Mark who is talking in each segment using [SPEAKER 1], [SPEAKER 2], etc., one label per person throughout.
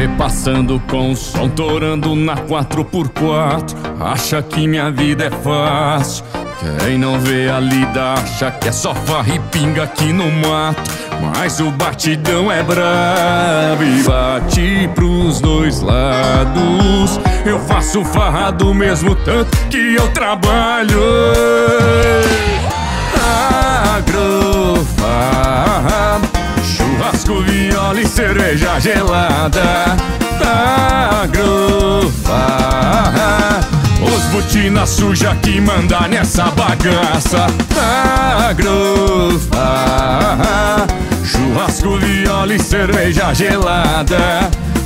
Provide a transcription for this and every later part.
[SPEAKER 1] vê passando com o som torando na 4x4. Acha que minha vida é fácil. Quem não vê a lida acha que é só farra e pinga aqui no mato. Mas o batidão é brabo e bate pros dois lados. Eu faço farra do mesmo tanto que eu trabalho. Agrofarra, churrasco, viola e cerveja gelada. Agrofarra, os botina suja que manda nessa bagaça. Agrofarra, churrasco, viola e cerveja gelada.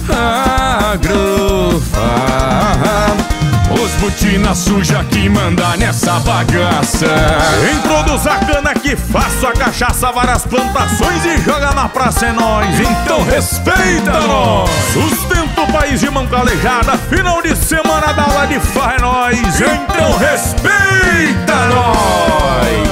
[SPEAKER 1] Agrofarra, os botina suja que manda nessa bagaça.
[SPEAKER 2] Quem produz a cana que faço a cachaça, várias plantações e joga na praça é nós. Então respeita nós. Sustenta o país de mão calejada, final de semana da aula de farra é nós. Então respeita nós.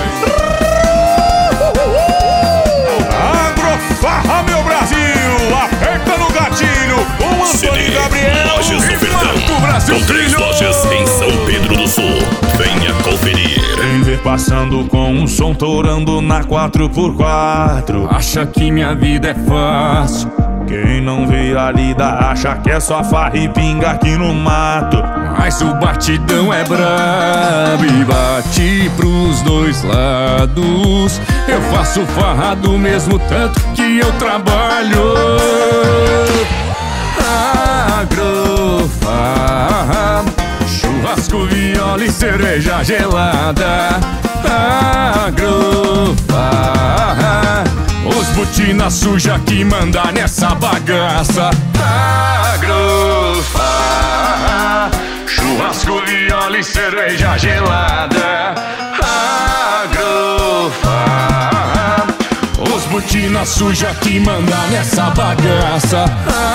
[SPEAKER 2] Agrofarra, meu Brasil, aperta no gatilho com Antônio Gabriel
[SPEAKER 3] Lojas do Verdão,
[SPEAKER 2] Brasil,
[SPEAKER 3] com 3 lojas em São Pedro do Sul. Venha conferir.
[SPEAKER 2] Quem vê passando com um som torando na 4x4
[SPEAKER 1] acha que minha vida é fácil.
[SPEAKER 2] Quem não vê a lida acha que é só farra e pinga aqui no mato.
[SPEAKER 1] Mas o batidão é brabo e bate pros dois lados. Eu faço farra do mesmo tanto que eu trabalho. Agrofarra, churrasco, viola e cerveja gelada. Agrofarra, os botina suja que manda nessa bagaça. Agrofarra, churrasco, viola e cerveja gelada. Agrofarra, os botina suja que manda nessa bagaça.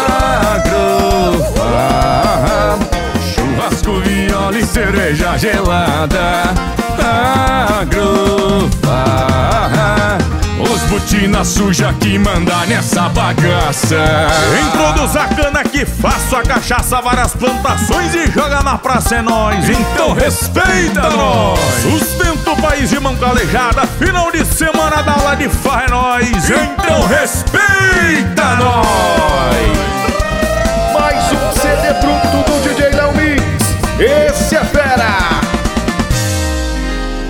[SPEAKER 1] Agrofarra, churrasco, viola e cerveja gelada. Agrofarra, os botina suja que manda nessa bagaça.
[SPEAKER 2] Quem produz a cana que faço a cachaça, várias plantações e joga na praça é nós. Então respeita nós. Sustenta o país de mão calejada, final de semana da aula de farra é nós. Então respeita nós.
[SPEAKER 4] Mais um CD pronto do DJ Léo Mix.